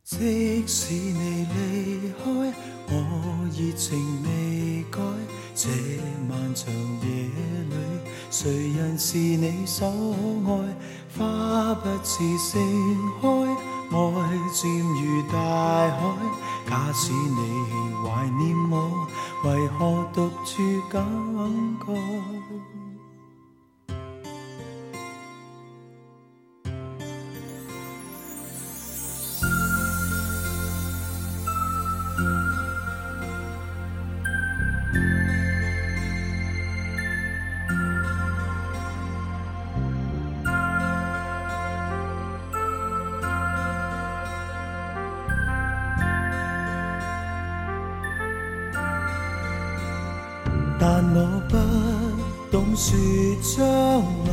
即使你离开，我热情未改。这漫长夜里，谁人是你所爱？花不似盛开，爱渐如大海。假使你怀念我，为何独处感慨？但我不懂说将来，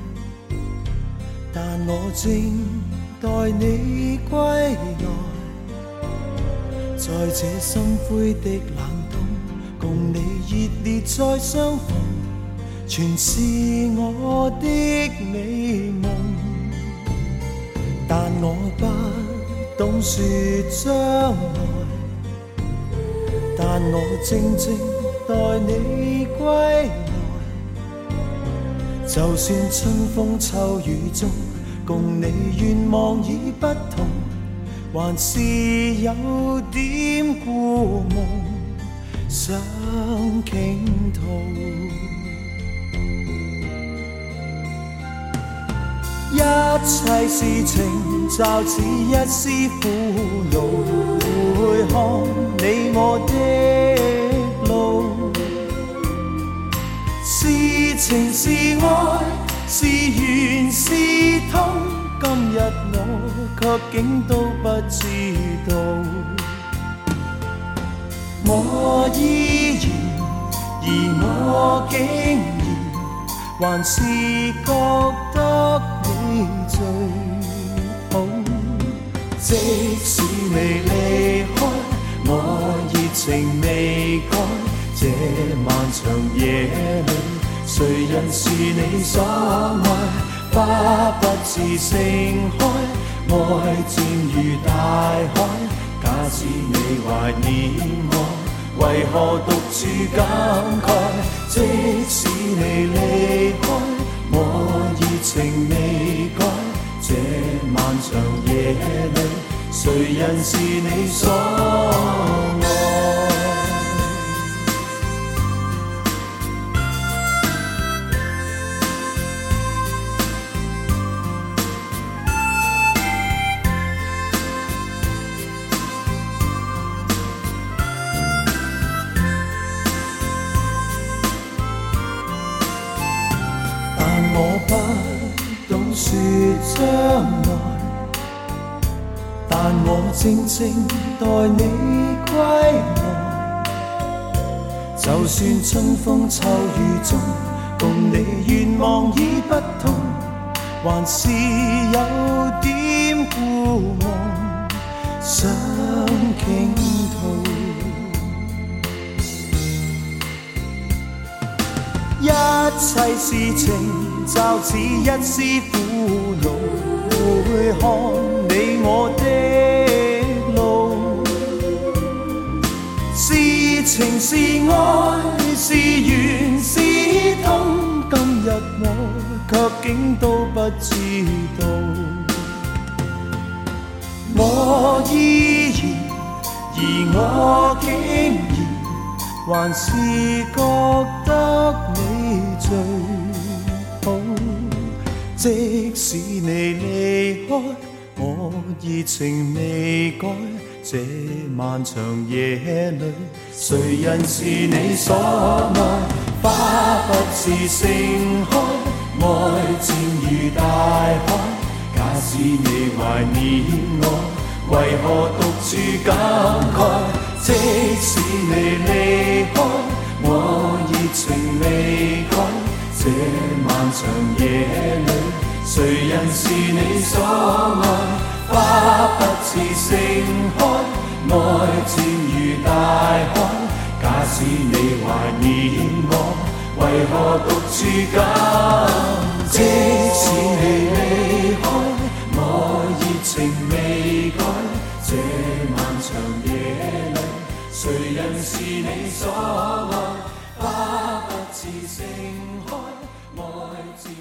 但我正待你归来。在这心灰的冷冬，共你热烈再相逢，全是我的美梦。但我不懂说将来，但我正待你归来。就算春风秋雨中，共你愿望已不同，还是有点故梦想倾吐。一切事情就似一丝苦恼，回看你我的路，是情是爱，是缘是痛，今日我却竟都不知道。我依然，而我竟然还是觉得你最好。即使你离开，我热情未改。这漫长夜里，谁人是你所爱？花不似盛开，爱渐如大海。假使你怀念我，为何独处感慨？即使你离开，我热情未改。这漫长夜里，谁人是你所爱？我不懂说将来，但我正待你归来。就算春风秋雨中，共你愿望已不同，还是有点故梦想倾吐。一切事情就似一丝苦恼，回看你我的路，是情是爱，是缘是痛，今日我却竟都不知道。我依然，而我竟然还是觉得你最好。即使你离开，我热情未改。这漫长夜里，谁人是你所爱？花不似盛开，爱渐如大海。假使你怀念我，为何独处感慨？即使你离开，我热情未改。这漫长夜里，谁人是你所爱？花不似盛开，爱渐如大海。假使你怀念我，为何独处感？即使你离开，我热情未改。这谁人是你所爱？花不似盛开，爱自